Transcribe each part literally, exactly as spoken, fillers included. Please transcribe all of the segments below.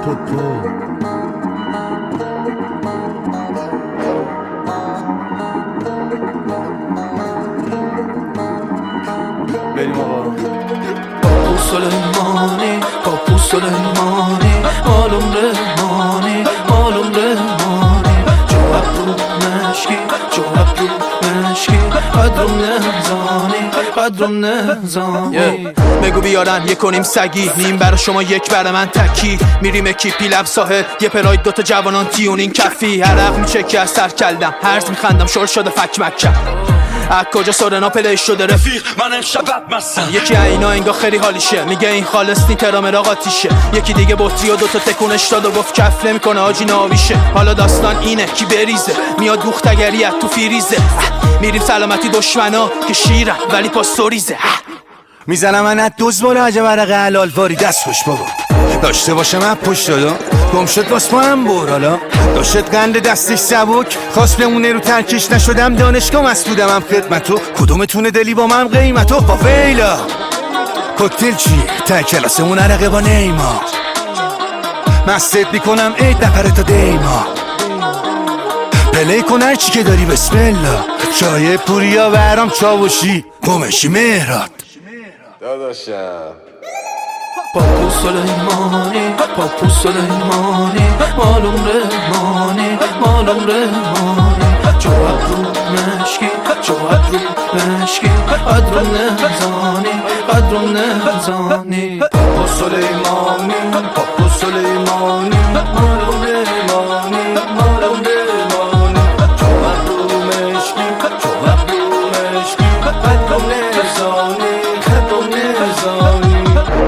پو بریم آقا. پاپو سلیمانی پاپو سلیمانی مالم رحمانی مالم رحمانی جو ابرو مشکی جو ابرو مشکی قدرم نزانی قدرم نزانی. بگو بیارن یک کنیم سگی نیم برا شما یک برا من تکی میریم اکیپی لب ساحل یه پراید دوتا جوانان تیونین کفی عرق میچکی از سر کلدم هرز میخندم شل شده فک مکم از کجا سورنا پلی شده رفیق من امشب بدمستم. یکی اینا انگا خیلی حالیشه میگه این خالص نی ترامرا قاطیشه. یکی دیگه بطری و دوتا تکونش داد و گفت کف نمیکنه آجی ناویشه. حالا داستان اینه کی بریزه میاد دوختگریت تو فیریزه. میریم سلامتی دشمنا که شیرن ولی پاستوریزه. میزنم من از دوز بالا عجب عرق حلال واری دست خوش بابا داشته باشه من پشت دادا گم شد باس ما هم برالا داشت قند دستش سبک خواست بمونه رو ترکش نشدم دانشگاه مسئولم هم خدمتو کدومتونه دلی با من قیمتو با ویلا کوکتل چیه تا کلاسمون عرقه با نیما مستت میکنم عید نپره تا دیما پلی کن هر چی که داری بسم الله چای پوریا برام چاوشی گمشی مهرات داداشم. پاپو سلیمانی پاپو سلیمانی مالم رحمانی مالم رحمانی جو ابرو مشکی جو ابرو مشکی قدرم نزانی قدرم نزانی. پاپو سلیمانی پاپو سلیمانی مالم رحمانی مالم رحمانی جو ابرو مشکی جو ابرو مشکی قدرم نزانی قدرم نزانی.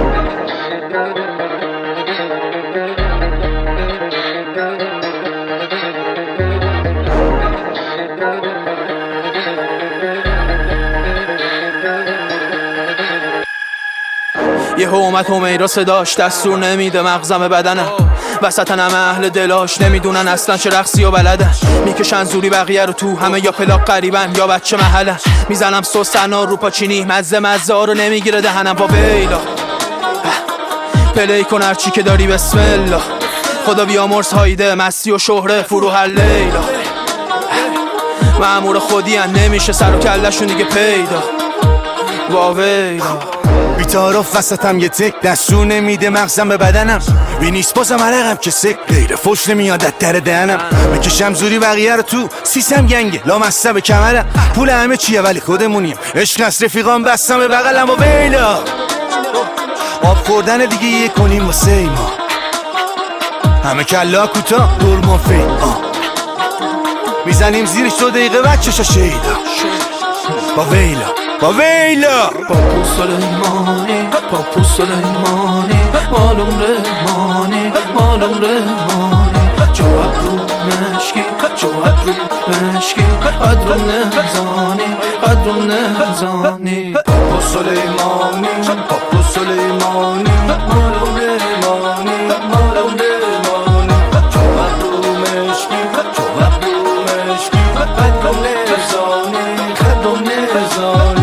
یه اومد همیرا صداش دستور نمیده مغزم بدنم وسطن همه اهل دلاش نمیدونن اصلا چه رقصی و بلدن میکشن زوری بقیه رو تو همه یا پلاک قریبن یا بچه محلن میزنم سوسنا رو پاچینی مزه مزه ها رو نمیگیره دهنم با ویلا پلی کن هرچی که داری بسم الله خدا بیامرز هایده مستی و شهره فرو هر لیلا مأمور خودی هن نمیشه سر و کلشون دیگه پیدا با ویلا بیتارف وسطم یه تک دستور نمیده مغزم به بدنم بی نیست بازم عرقم که سک غیر فش نمیاد از در دهنم میکشم زوری بقیه رو تو سیسم گنگه لامسته به کمرم پول همه چیه ولی خودمونیم عشق نست رفیقام بستم به بغلم و ویلا آب خوردن دیگه یه کنیم واسه ایما همه کلا کوتا دور مفید میزنیم زیرش دو دقیقه بچشا شیدا با ویلا با ویلا. پاپو سلیمانی پاپو سلیمانی مالم رحمانی مالم رحمانی جو ابرو مشکی جو ابرو مشکی قدرم نزانی قدرم نزانی. پاپو سلیمانی پاپو سلیمانی مالم رحمانی مالم رحمانی جو ابرو مشکی جو ابرو مشکی قدرم نزانی قدرم نزانی.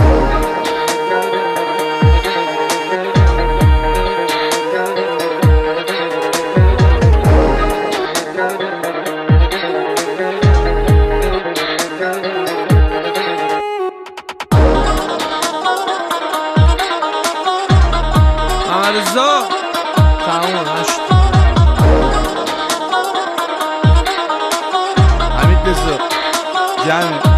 رضا تمام نشد. حمید رضا جمع